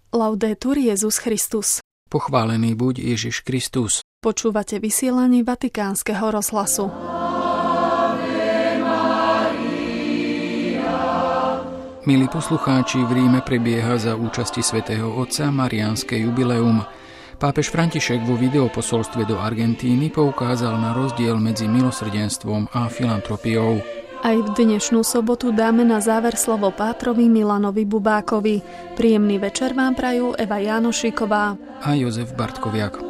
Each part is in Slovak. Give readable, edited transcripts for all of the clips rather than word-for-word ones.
Laudetur Jesus Christus. Pochválený buď Ježiš Kristus. Počúvate vysielanie Vatikánskeho rozhlasu. Milí poslucháči, v Ríme prebieha za účasti svätého Otca mariánske jubileum. Pápež František vo videoposolstve do Argentíny poukázal na rozdiel medzi milosrdenstvom a filantropiou. Aj v dnešnú sobotu dáme na záver slovo pátrovi Milanovi Bubákovi. Príjemný večer vám prajú Eva Jánošíková a Jozef Bartkoviak.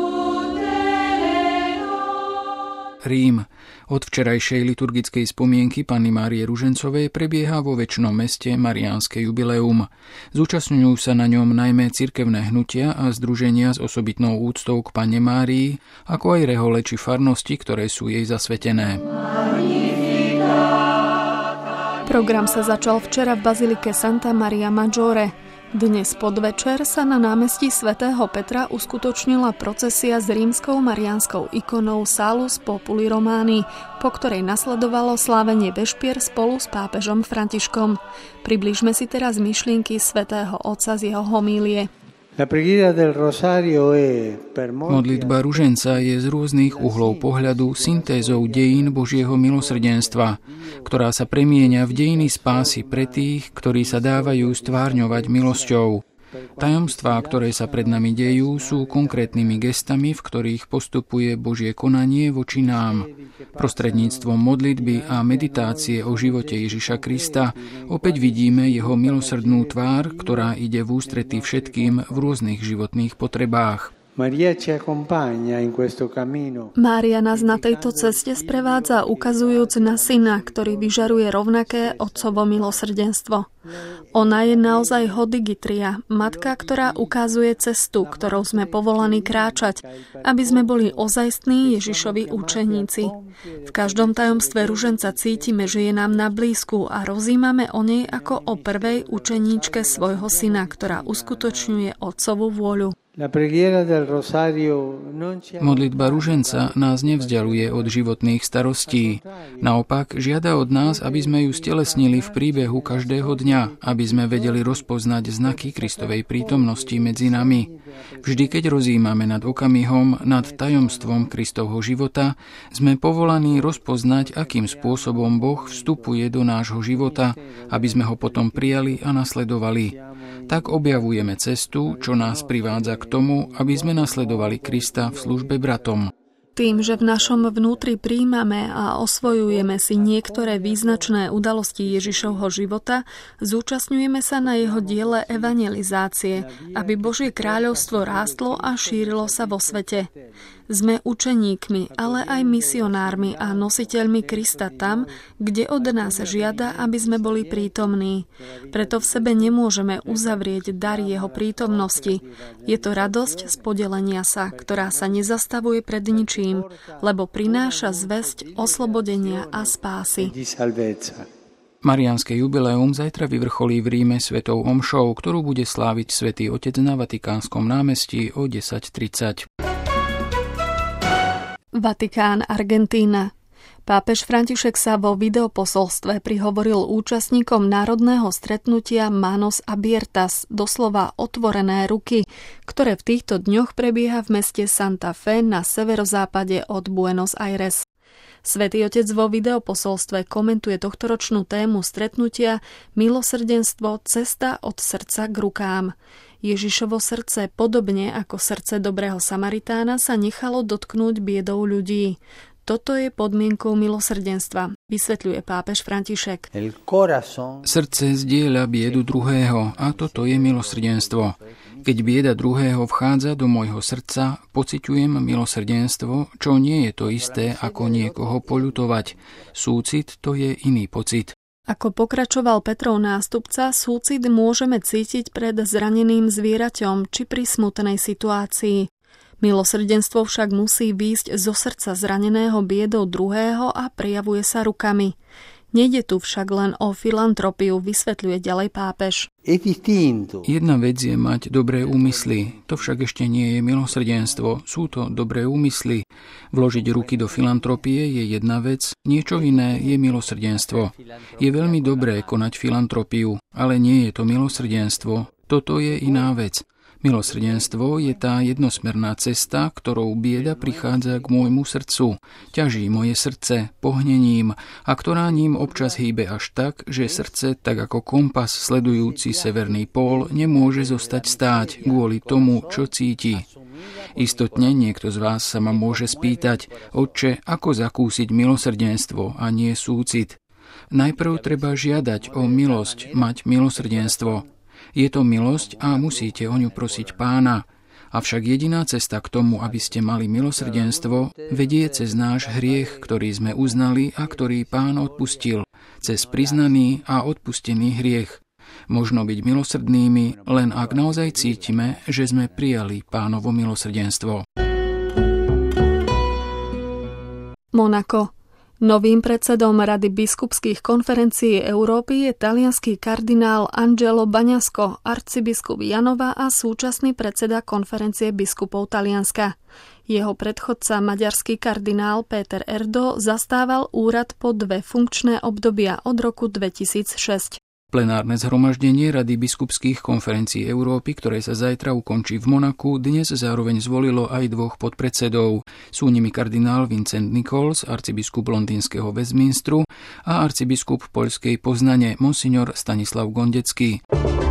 Rím. Od včerajšej liturgickej spomienky Panny Márie Ružencovej prebieha vo Večnom meste mariánske jubileum. Zúčastňujú sa na ňom najmä cirkevné hnutia a združenia s osobitnou úctou k Panne Márii, ako aj rehole či farnosti, ktoré sú jej zasvetené. Program sa začal včera v bazilike Santa Maria Maggiore. Dnes podvečer sa na námestí svätého Petra uskutočnila procesia s rímskou mariánskou ikonou Salus Populi Romani, po ktorej nasledovalo slávenie vešpier spolu s pápežom Františkom. Priblížme si teraz myšlienky svätého Otca z jeho homílie. Modlitba ruženca je z rôznych uhlov pohľadu syntézou dejín Božieho milosrdenstva, ktorá sa premieňa v dejiny spásy pre tých, ktorí sa dávajú stvárňovať milosťou. Tajomstvá, ktoré sa pred nami dejú, sú konkrétnymi gestami, v ktorých postupuje Božie konanie voči nám. Prostredníctvom modlitby a meditácie o živote Ježiša Krista opäť vidíme jeho milosrdnú tvár, ktorá ide v ústrety všetkým v rôznych životných potrebách. Mária nás na tejto ceste sprevádza, ukazujúc na syna, ktorý vyžaruje rovnaké otcovo milosrdenstvo. Ona je naozaj Hodigitria, matka, ktorá ukazuje cestu, ktorou sme povolaní kráčať, aby sme boli ozajstní Ježišovi učeníci. V každom tajomstve ruženca cítime, že je nám na blízku a rozímame o nej ako o prvej učeníčke svojho syna, ktorá uskutočňuje otcovú vôľu. Modlitba ruženca nás nevzdialuje od životných starostí. Naopak, žiada od nás, aby sme ju stelesnili v príbehu každého dňa, aby sme vedeli rozpoznať znaky Kristovej prítomnosti medzi nami. Vždy, keď rozímame nad okamihom, nad tajomstvom Kristovho života, sme povolaní rozpoznať, akým spôsobom Boh vstupuje do nášho života, aby sme ho potom prijali a nasledovali. Tak objavujeme cestu, čo nás privádza k tomu, aby sme nasledovali Krista v službe bratom. Tým, že v našom vnútri prijímame a osvojujeme si niektoré význačné udalosti Ježišovho života, zúčastňujeme sa na jeho diele evangelizácie, aby Božie kráľovstvo rástlo a šírilo sa vo svete. Sme učeníkmi, ale aj misionármi a nositeľmi Krista tam, kde od nás žiada, aby sme boli prítomní. Preto v sebe nemôžeme uzavrieť dar jeho prítomnosti. Je to radosť z podelenia sa, ktorá sa nezastavuje pred ničím, lebo prináša zvesť oslobodenia a spásy. Mariánske jubileum zajtra vyvrcholí v Ríme svetou omšou, ktorú bude sláviť svätý Otec na Vatikánskom námestí o 10:30. Vatikán, Argentína. Pápež František sa vo videoposolstve prihovoril účastníkom národného stretnutia Manos Abiertas, doslova otvorené ruky, ktoré v týchto dňoch prebieha v meste Santa Fe na severozápade od Buenos Aires. Svätý Otec vo videoposolstve komentuje tohtoročnú tému stretnutia Milosrdenstvo, cesta od srdca k rukám. Ježišovo srdce, podobne ako srdce dobrého Samaritána, sa nechalo dotknúť biedou ľudí. Toto je podmienkou milosrdenstva, vysvetľuje pápež František. Srdce zdieľa biedu druhého a toto je milosrdenstvo. Keď bieda druhého vchádza do môjho srdca, pociťujem milosrdenstvo, čo nie je to isté ako niekoho poľutovať. Súcit to je iný pocit. Ako pokračoval Petrov nástupca, súcit môžeme cítiť pred zraneným zvieraťom či pri smutnej situácii. Milosrdenstvo však musí výjsť zo srdca zraneného biedou druhého a prejavuje sa rukami. Nejde tu však len o filantropiu, vysvetľuje ďalej pápež. Jedna vec je mať dobré úmysly, to však ešte nie je milosrdenstvo, sú to dobré úmysly. Vložiť ruky do filantropie je jedna vec, niečo iné je milosrdenstvo. Je veľmi dobré konať filantropiu, ale nie je to milosrdenstvo. Toto je iná vec. Milosrdenstvo je tá jednosmerná cesta, ktorou bieda prichádza k môjmu srdcu, ťaží moje srdce pohnením a ktorá ním občas hýbe až tak, že srdce, tak ako kompas sledujúci severný pól, nemôže zostať stáť kvôli tomu, čo cíti. Istotne niekto z vás sa ma môže spýtať: Otče, ako zakúsiť milosrdenstvo a nie súcit? Najprv treba žiadať o milosť, mať milosrdenstvo. Je to milosť a musíte o ňu prosiť Pána. Avšak jediná cesta k tomu, aby ste mali milosrdenstvo, vedie cez náš hriech, ktorý sme uznali a ktorý Pán odpustil, cez priznaný a odpustený hriech. Možno byť milosrdnými, len ak naozaj cítime, že sme prijali Pánovo milosrdenstvo. Monako. Novým predsedom Rady biskupských konferencií Európy je taliansky kardinál Angelo Baňasko, arcibiskup Janova a súčasný predseda konferencie biskupov Talianska. Jeho predchodca, maďarský kardinál Péter Erdo, zastával úrad po 2 funkčné obdobia od roku 2006. Plenárne zhromaždenie Rady biskupských konferencií Európy, ktoré sa zajtra ukončí v Monaku, dnes zároveň zvolilo aj 2 podpredsedov. Sú nimi kardinál Vincent Nichols, arcibiskup londýnskeho Westminsteru a arcibiskup poľskej Poznane, monsignor Stanislav Gondecký.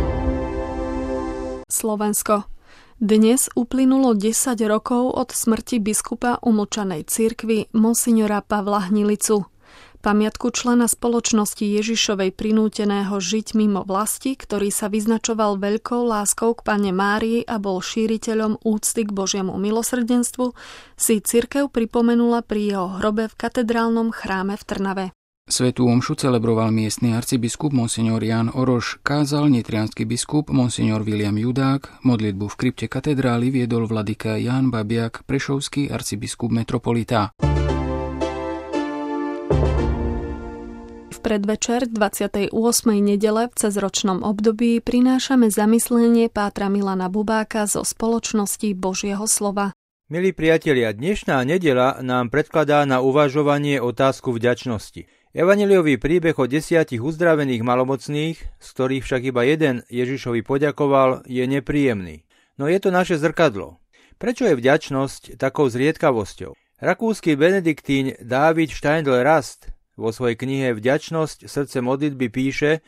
Slovensko. Dnes uplynulo 10 rokov od smrti biskupa umlčanej cirkvi monsignora Pavla Hnilicu. Pamiatku člena spoločnosti Ježišovej prinúteného žiť mimo vlasti, ktorý sa vyznačoval veľkou láskou k Panne Márii a bol šíriteľom úcty k Božiemu milosrdenstvu, si cirkev pripomenula pri jeho hrobe v katedrálnom chráme v Trnave. Svätú omšu celebroval miestny arcibiskup monsignor Ján Oroš, kázal nitriansky biskup monsignor William Judák, modlitbu v krypte katedrály viedol vladyka Ján Babiak, prešovský arcibiskup metropolita. V predvečer 28. nedele v cezročnom období prinášame zamyslenie pátra Milana Bubáka zo spoločnosti Božieho slova. Milí priatelia, dnešná nedeľa nám predkladá na uvažovanie otázku vďačnosti. Evanjeliový príbeh o 10 uzdravených malomocných, z ktorých však iba jeden Ježišovi poďakoval, je nepríjemný. No je to naše zrkadlo. Prečo je vďačnosť takou zriedkavosťou? Rakúsky benediktín David Steindl-Rast vo svojej knihe Vďačnosť, srdce modlitby píše,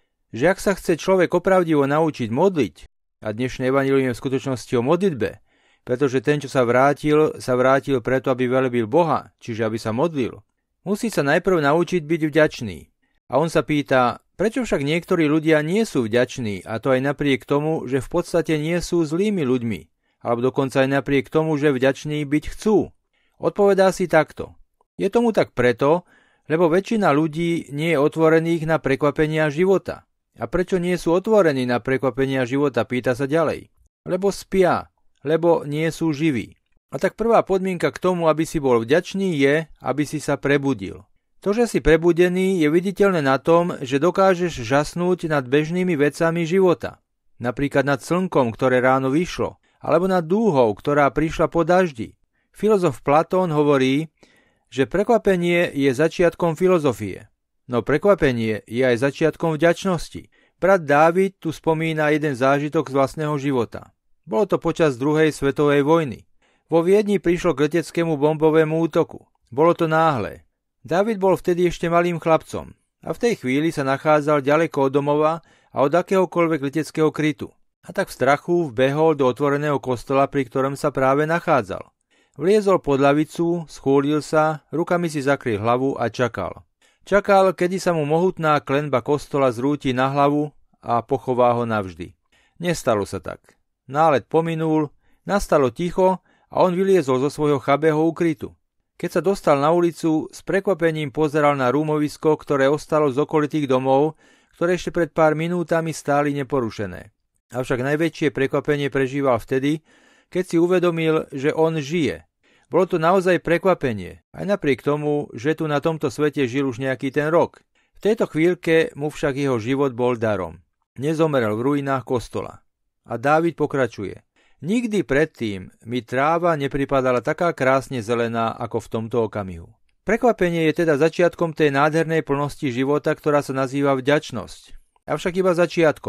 že ak sa chce človek opravdivo naučiť modliť, a dnešné evanjelium je v skutočnosti o modlitbe, pretože ten, čo sa vrátil preto, aby velebil Boha, čiže aby sa modlil, musí sa najprv naučiť byť vďačný. A on sa pýta, prečo však niektorí ľudia nie sú vďační, a to aj napriek tomu, že v podstate nie sú zlými ľuďmi, alebo dokonca aj napriek tomu, že vďační byť chcú. Odpovedá si takto. Je tomu tak preto, lebo väčšina ľudí nie je otvorených na prekvapenia života. A prečo nie sú otvorení na prekvapenia života, pýta sa ďalej. Lebo spia, lebo nie sú živí. A tak prvá podmienka k tomu, aby si bol vďačný, je, aby si sa prebudil. To, že si prebudený, je viditeľné na tom, že dokážeš žasnúť nad bežnými vecami života. Napríklad nad slnkom, ktoré ráno vyšlo, alebo nad dúhou, ktorá prišla po daždi. Filozof Platón hovorí, že prekvapenie je začiatkom filozofie. No prekvapenie je aj začiatkom vďačnosti. Brat Dávid tu spomína jeden zážitok z vlastného života. Bolo to počas druhej svetovej vojny. Vo Viedni prišlo k leteckému bombovému útoku. Bolo to náhle. Dávid bol vtedy ešte malým chlapcom a v tej chvíli sa nachádzal ďaleko od domova a od akéhokoľvek leteckého krytu. A tak v strachu vbehol do otvoreného kostola, pri ktorom sa práve nachádzal. Vliezol pod lavicu, schúlil sa, rukami si zakryl hlavu a čakal. Čakal, kedy sa mu mohutná klenba kostola zrúti na hlavu a pochová ho navždy. Nestalo sa tak. Nálet pominul, nastalo ticho a on vyliezol zo svojho chabého ukrytu. Keď sa dostal na ulicu, s prekvapením pozeral na rúmovisko, ktoré ostalo z okolitých domov, ktoré ešte pred pár minútami stáli neporušené. Avšak najväčšie prekvapenie prežíval vtedy, keď si uvedomil, že on žije. Bolo to naozaj prekvapenie, aj napriek tomu, že tu na tomto svete žil už nejaký ten rok. V tejto chvíľke mu však jeho život bol darom. Nezomrel v ruinách kostola. A Dávid pokračuje. Nikdy predtým mi tráva nepripadala taká krásne zelená ako v tomto okamihu. Prekvapenie je teda začiatkom tej nádhernej plnosti života, ktorá sa nazýva vďačnosť. Avšak iba začiatkom.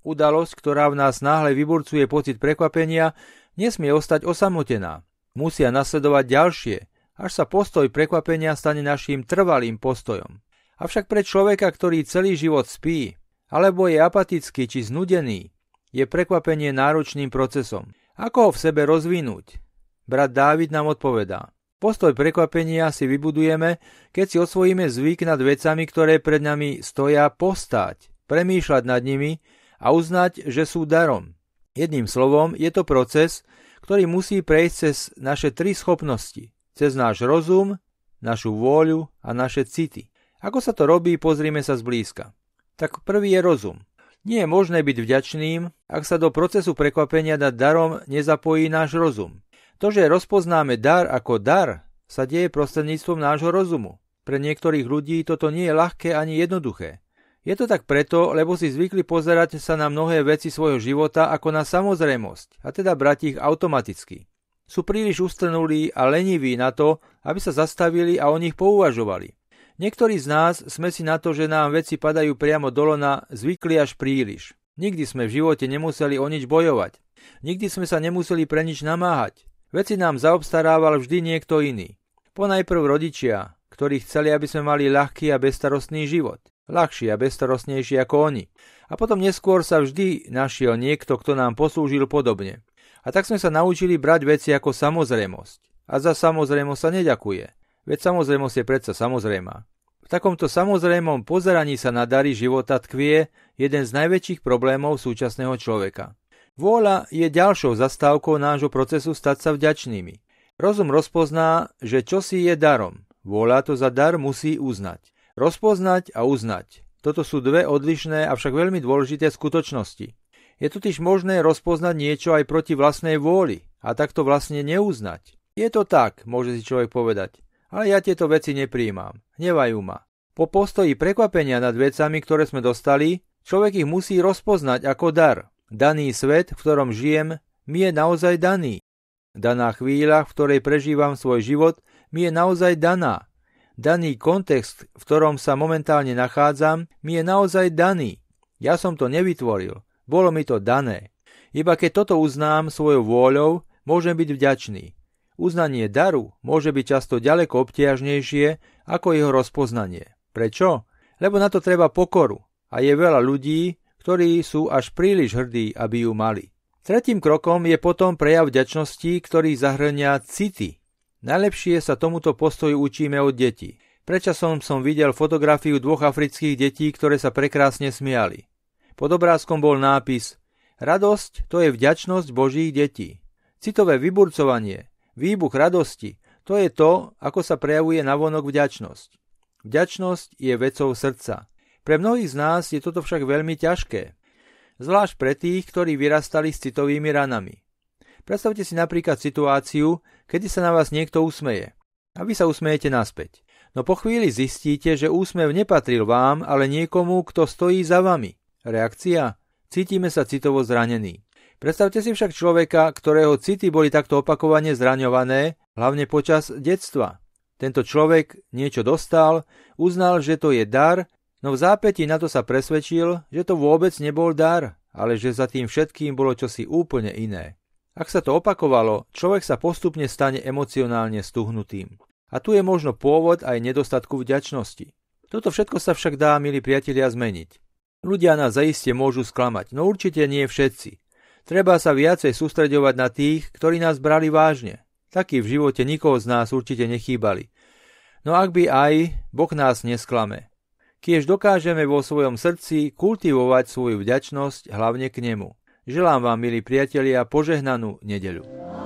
Udalosť, ktorá v nás náhle vyburcuje pocit prekvapenia, nesmie ostať osamotená. Musia nasledovať ďalšie, až sa postoj prekvapenia stane naším trvalým postojom. Avšak pre človeka, ktorý celý život spí, alebo je apatický či znudený, je prekvapenie náročným procesom. Ako ho v sebe rozvinúť? Brat Dávid nám odpovedá. Postoj prekvapenia si vybudujeme, keď si osvojíme zvyk nad vecami, ktoré pred nami stoja, postáť, premýšľať nad nimi a uznať, že sú darom. Jedným slovom, je to proces, ktorý musí prejsť cez naše tri schopnosti. Cez náš rozum, našu vôľu a naše city. Ako sa to robí, pozrime sa zblízka. Tak prvý je rozum. Nie je možné byť vďačným, ak sa do procesu prekvapenia nad darom nezapojí náš rozum. To, že rozpoznáme dar ako dar, sa deje prostredníctvom nášho rozumu. Pre niektorých ľudí toto nie je ľahké ani jednoduché. Je to tak preto, lebo si zvykli pozerať sa na mnohé veci svojho života ako na samozrejmosť, a teda brať ich automaticky. Sú príliš ustrnulí a leniví na to, aby sa zastavili a o nich pouvažovali. Niektorí z nás sme si na to, že nám veci padajú priamo do lona, zvykli až príliš. Nikdy sme v živote nemuseli o nič bojovať. Nikdy sme sa nemuseli pre nič namáhať. Veci nám zaobstarával vždy niekto iný. Ponajprv rodičia, ktorí chceli, aby sme mali ľahký a bezstarostný život. Ľahší a bezstarostnejší ako oni. A potom neskôr sa vždy našiel niekto, kto nám poslúžil podobne. A tak sme sa naučili brať veci ako samozrejmosť. A za samozrejmosť sa neďakuje. Veď samozrejmosť je predsa samozrejmá. V takomto samozrejmom pozeraní sa na dary života tkvie jeden z najväčších problémov súčasného človeka. Vôľa je ďalšou zastávkou nášho procesu stať sa vďačnými. Rozum rozpozná, že čosi je darom. Vôľa to za dar musí uznať. Rozpoznať a uznať. Toto sú dve odlišné, avšak veľmi dôležité skutočnosti. Je totiž možné rozpoznať niečo aj proti vlastnej vôli a takto vlastne neuznať. Je to tak, môže si človek povedať, ale ja tieto veci nepríjmam, hnevajú ma. Po postoji prekvapenia nad vecami, ktoré sme dostali, človek ich musí rozpoznať ako dar. Daný svet, v ktorom žijem, mi je naozaj daný. Daná chvíľa, v ktorej prežívam svoj život, mi je naozaj daná. Daný kontext, v ktorom sa momentálne nachádzam, mi je naozaj daný. Ja som to nevytvoril, bolo mi to dané. Iba keď toto uznám svojou vôľou, môžem byť vďačný. Uznanie daru môže byť často ďaleko obtiažnejšie ako jeho rozpoznanie. Prečo? Lebo na to treba pokoru a je veľa ľudí, ktorí sú až príliš hrdí, aby ju mali. Tretím krokom je potom prejav vďačnosti, ktorý zahrňa city. Najlepšie sa tomuto postoju učíme od detí. Predčasom som videl fotografiu dvoch afrických detí, ktoré sa prekrásne smiali. Pod obrázkom bol nápis Radosť to je vďačnosť Božích detí. Citové vyburcovanie, výbuch radosti, to je to, ako sa prejavuje navonok vďačnosť. Vďačnosť je vecou srdca. Pre mnohých z nás je toto však veľmi ťažké. Zvlášť pre tých, ktorí vyrastali s citovými ranami. Predstavte si napríklad situáciu, kedy sa na vás niekto usmeje. A vy sa usmejete naspäť. No po chvíli zistíte, že úsmev nepatril vám, ale niekomu, kto stojí za vami. Reakcia? Cítime sa citovo zranení. Predstavte si však človeka, ktorého city boli takto opakovane zraňované, hlavne počas detstva. Tento človek niečo dostal, uznal, že to je dar, no v zápätí na to sa presvedčil, že to vôbec nebol dar, ale že za tým všetkým bolo čosi úplne iné. Ak sa to opakovalo, človek sa postupne stane emocionálne stuhnutým. A tu je možno pôvod aj nedostatku vďačnosti. Toto všetko sa však dá, milí priatelia, zmeniť. Ľudia nás zaiste môžu sklamať, no určite nie všetci. Treba sa viacej sústreďovať na tých, ktorí nás brali vážne. Takí v živote nikoho z nás určite nechýbali. No ak by aj, Boh nás nesklame. Kiež dokážeme vo svojom srdci kultivovať svoju vďačnosť hlavne k nemu. Želám vám, milí priatelia, požehnanú nedeľu.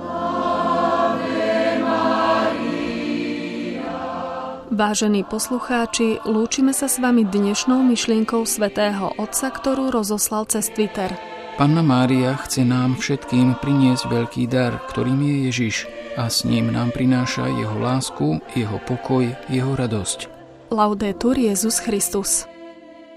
Vážení poslucháči, lúčime sa s vami dnešnou myšlienkou svätého Otca, ktorú rozoslal cez Twitter. Panna Mária chce nám všetkým priniesť veľký dar, ktorým je Ježiš, a s ním nám prináša jeho lásku, jeho pokoj, jeho radosť. Laudetur Jesus Christus.